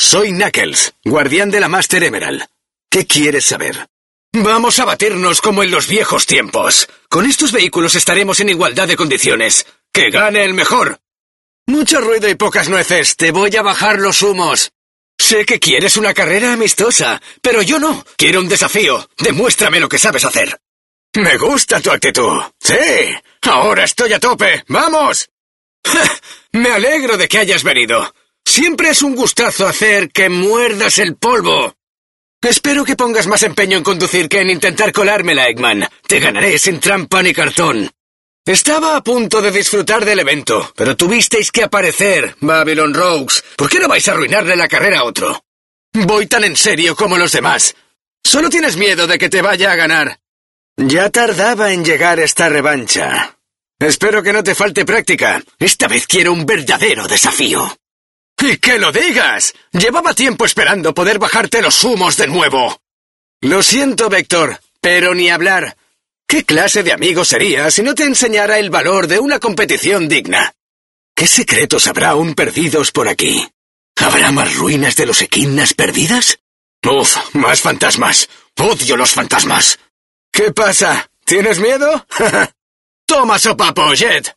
Soy Knuckles, guardián de la Master Emerald. ¿Qué quieres saber? Vamos a batirnos como en los viejos tiempos. Con estos vehículos estaremos en igualdad de condiciones. ¡Que gane el mejor! Mucho ruido y pocas nueces. Te voy a bajar los humos. Sé que quieres una carrera amistosa, pero yo no. Quiero un desafío. Demuéstrame lo que sabes hacer. Me gusta tu actitud. Sí, ahora estoy a tope. ¡Vamos! Me alegro de que hayas venido. Siempre es un gustazo hacer que muerdas el polvo. Espero que pongas más empeño en conducir que en intentar colármela, Eggman. Te ganaré sin trampa ni cartón. Estaba a punto de disfrutar del evento, pero tuvisteis que aparecer, Babylon Rogues. ¿Por qué no vais a arruinarle la carrera a otro? Voy tan en serio como los demás. Solo tienes miedo de que te vaya a ganar. Ya tardaba en llegar esta revancha. Espero que no te falte práctica. Esta vez quiero un verdadero desafío. ¡Y que lo digas! Llevaba tiempo esperando poder bajarte los humos de nuevo. Lo siento, Vector, pero ni hablar. ¿Qué clase de amigo sería si no te enseñara el valor de una competición digna? ¿Qué secretos habrá aún perdidos por aquí? ¿Habrá más ruinas de los equidnas perdidas? ¡Uf! ¡Más fantasmas! ¡Odio los fantasmas! ¿Qué pasa? ¿Tienes miedo? ¡Toma sopapo, Jet!